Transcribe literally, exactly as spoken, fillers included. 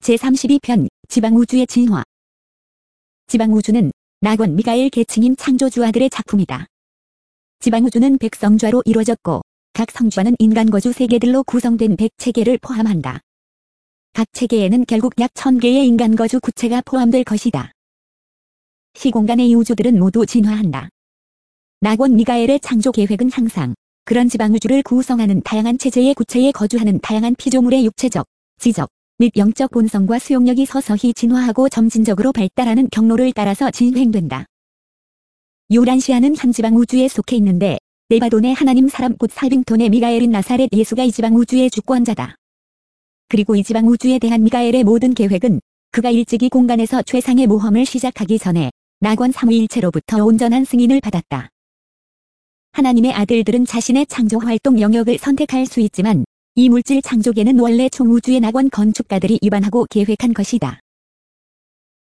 제삼십이 편 지방우주의 진화. 지방우주는 낙원 미가엘 계층인 창조주아들의 작품이다. 지방우주는 백성좌로 이루어졌고 각 성좌는 인간 거주 세계들로 구성된 백체계를 포함한다. 각 체계에는 결국 약 천 개의 인간 거주 구체가 포함될 것이다. 시공간의 이 우주들은 모두 진화한다. 낙원 미가엘의 창조 계획은 항상 그런 지방우주를 구성하는 다양한 체제의 구체에 거주하는 다양한 피조물의 육체적, 지적 및 영적 본성과 수용력이 서서히 진화하고 점진적으로 발달하는 경로를 따라서 진행된다. 요란시아는 한 지방우주에 속해 있는데 네바돈의 하나님 사람 곧 살빙톤의 미가엘인 나사렛 예수가 이 지방우주의 주권자다. 그리고 이 지방우주에 대한 미가엘의 모든 계획은 그가 일찍이 공간에서 최상의 모험을 시작하기 전에 낙원 삼위일체로부터 온전한 승인을 받았다. 하나님의 아들들은 자신의 창조활동 영역을 선택할 수 있지만 이 물질 창조계는 원래 총우주의 낙원 건축가들이 입안하고 계획한 것이다.